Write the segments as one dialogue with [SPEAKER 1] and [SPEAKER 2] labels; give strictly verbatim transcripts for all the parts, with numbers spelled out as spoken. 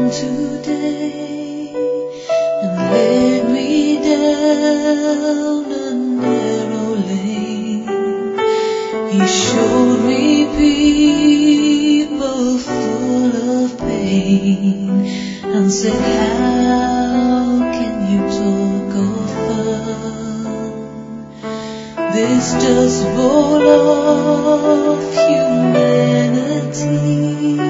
[SPEAKER 1] today and led me down a narrow lane. He showed me people full of pain and said, how can you talk of fun? This dust bowl of humanity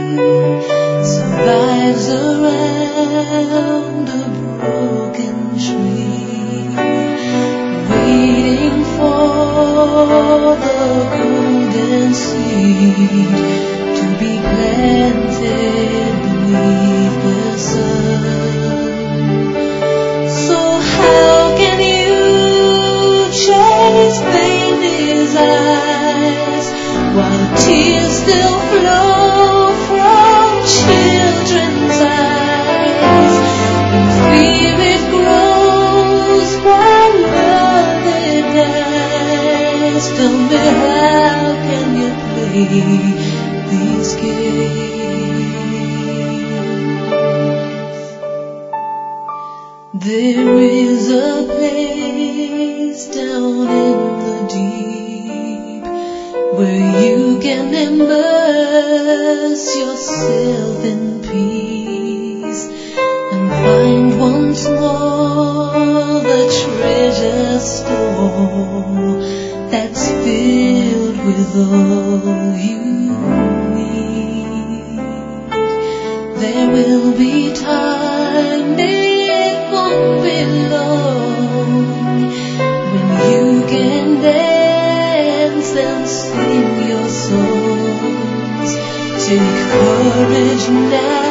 [SPEAKER 1] survives around a broken tree, waiting for the golden seed to be planted beneath the sun. So how can you chase pain desires while tears still flow from children's eyes, and fear it grows while love it dies? Tell me, how can you play these games? There is a place down in the deep where you can immerse yourself in peace and find once more the treasure store that's filled with all you need. There will be time, it won't be long, when you can dance and sing your songs. Take courage now.